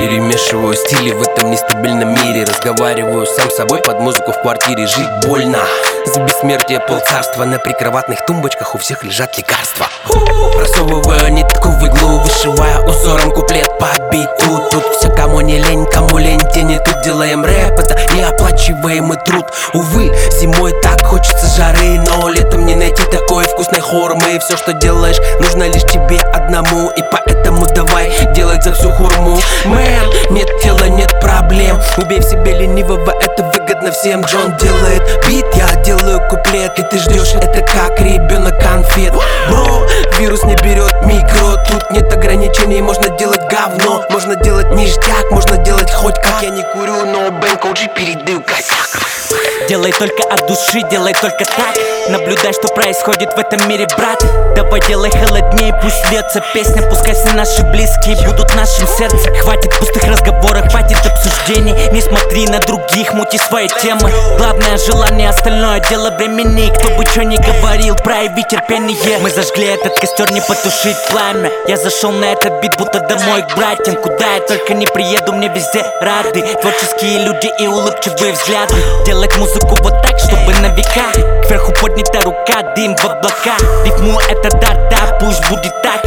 Перемешиваю стили в этом нестабильном мире. Разговариваю сам с собой под музыку в квартире. Жить больно, за бессмертие полцарства. На прикроватных тумбочках у всех лежат лекарства. Просовываю нитку в иглу, вышивая узором куплет по биту. Тут все, кому не лень, кому лень, тени. Тут делаем рэп, это неоплачиваемый труд. Увы, зимой так хочется жары, но летом не найти такой вкусной хурмы. Все, что делаешь, нужно лишь тебе одному, и поэтому давай делать за всю хурму. Мэн, нет тела, нет проблем. Убей в себе ленивого, это выгодно всем. Джон делает бит, я делаю куплет, и ты ждешь это как ребенок конфет. Бро, вирус не берет микро, тут нет ограничений. Можно делать говно, можно делать ништяк, можно делать хоть как. Я не курю, но Бэнк OG передаю косяк. Делай только от души, делай только так. Наблюдай, что происходит в этом мире, брат. Давай делай холоднее, пусть льется песня. Пускай все наши близкие будут в нашем сердце. Хватит пустых разговоров, хватит обсуждений. Не смотри на других, мути свои темы. Главное желание, остальное дело времени. Кто бы что ни говорил, прояви терпение. Мы зажгли этот костер, не потушить пламя. Я зашел на этот бит, будто домой к братьям. Куда я только не приеду, мне везде рады. Творческие люди и улыбчивые взгляды. Делать музыку вот так, чтобы на века. Кверху поднята рука, дым в облака. Рифму это дар, да, пусть будет так.